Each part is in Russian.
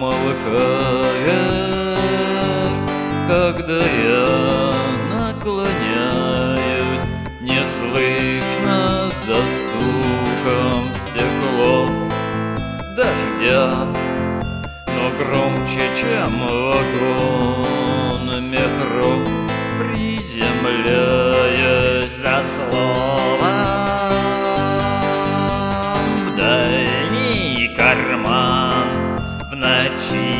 умолкаешь, когда я наклоняюсь, неслышно за стуком в стекло дождя, но громче, чем вагон метро, приземляясь за словом в дальний карман, в ночи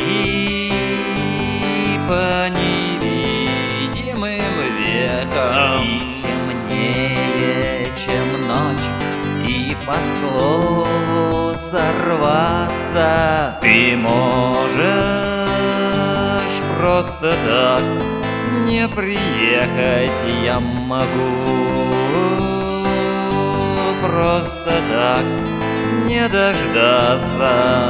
по невидимым векам. И темнее, чем ночь, и по слову сорваться Ты можешь просто так не приехать, я могу просто так не дождаться.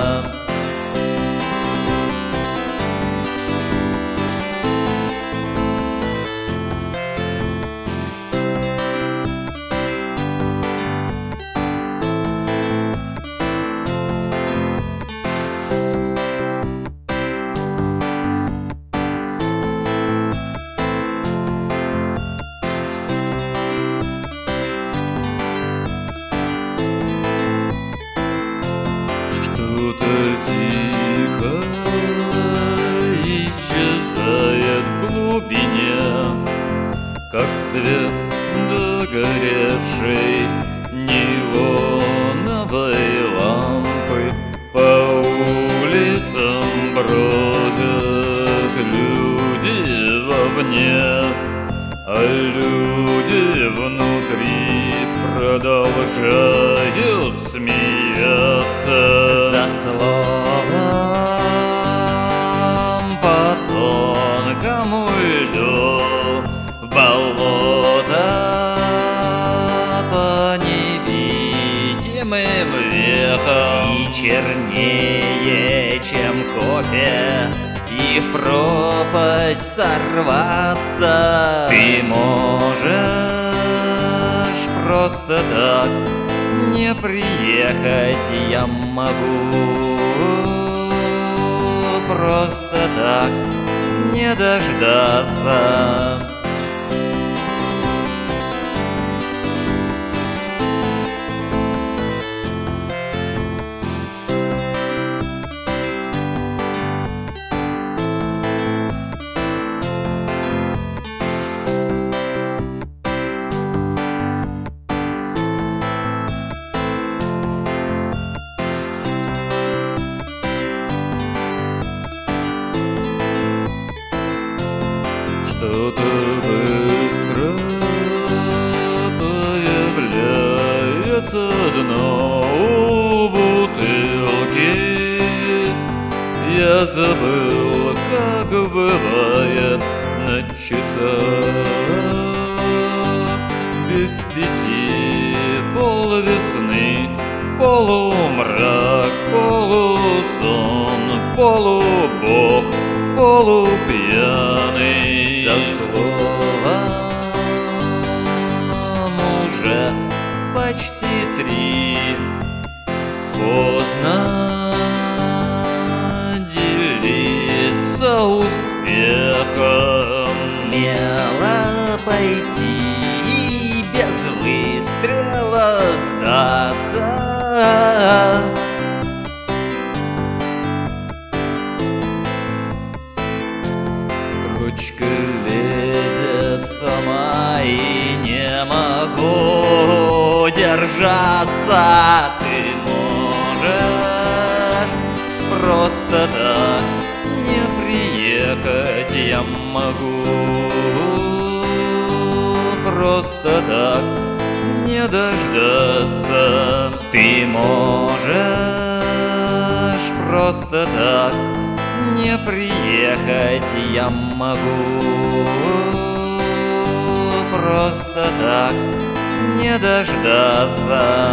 Что-то тихо исчезает в глубине, как свет догоревшей неоновой лампы. По улицам бродят люди вовне, а люди внутри продолжают смеяться. за словом По тонкому льду в болото, по невидимым вехам. и чернее, чем кофе, и в пропасть сорваться. Ты можешь просто так не приехать, я могу просто так не дождаться. Что-то быстро появляется дно у бутылки. Я забыл, как бывает на часах. Без пяти полвесны, полумрак, полусон, полубог, полупьяный. За словом уже почти 3. Поздно делиться успехом. Смело пойти и без выстрела сдаться. Строчка лезет сама, и не могу держаться. Ты можешь просто так не приехать, я могу просто так не дождаться. Ты можешь просто так не приехать, я могу просто так не дождаться.